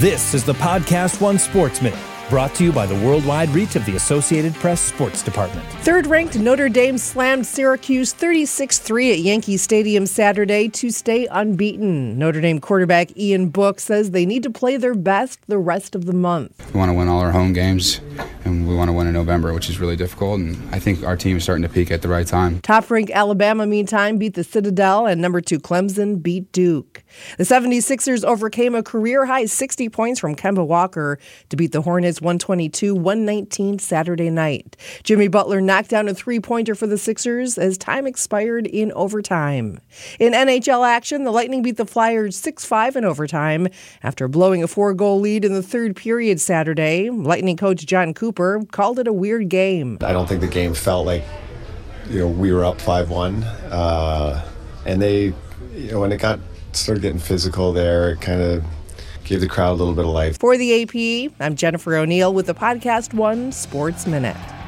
This is the Podcast One Sports Minute, brought to you by the worldwide reach of the Associated Press Sports Department. Third-ranked Notre Dame slammed Syracuse 36-3 at Yankee Stadium Saturday to stay unbeaten. Notre Dame quarterback Ian Book says they need to play their best the rest of the month. We want to win all our home games, and we want to win in November, which is really difficult, and I think our team is starting to peak at the right time. Top-ranked Alabama, meantime, beat the Citadel, and number 2 Clemson beat Duke. The 76ers overcame a career-high 60 points from Kemba Walker to beat the Hornets 122-119 Saturday night. Jimmy Butler knocked down a three-pointer for the Sixers as time expired in overtime. In NHL action, the Lightning beat the Flyers 6-5 in overtime after blowing a 4-goal lead in the third period Saturday. Lightning coach John Cooper called it a weird game. I don't think the game felt like, we were up 5-1, and they, when it started getting physical there, it kind of gave the crowd a little bit of life. For the AP, I'm Jennifer O'Neill with the Podcast One Sports Minute.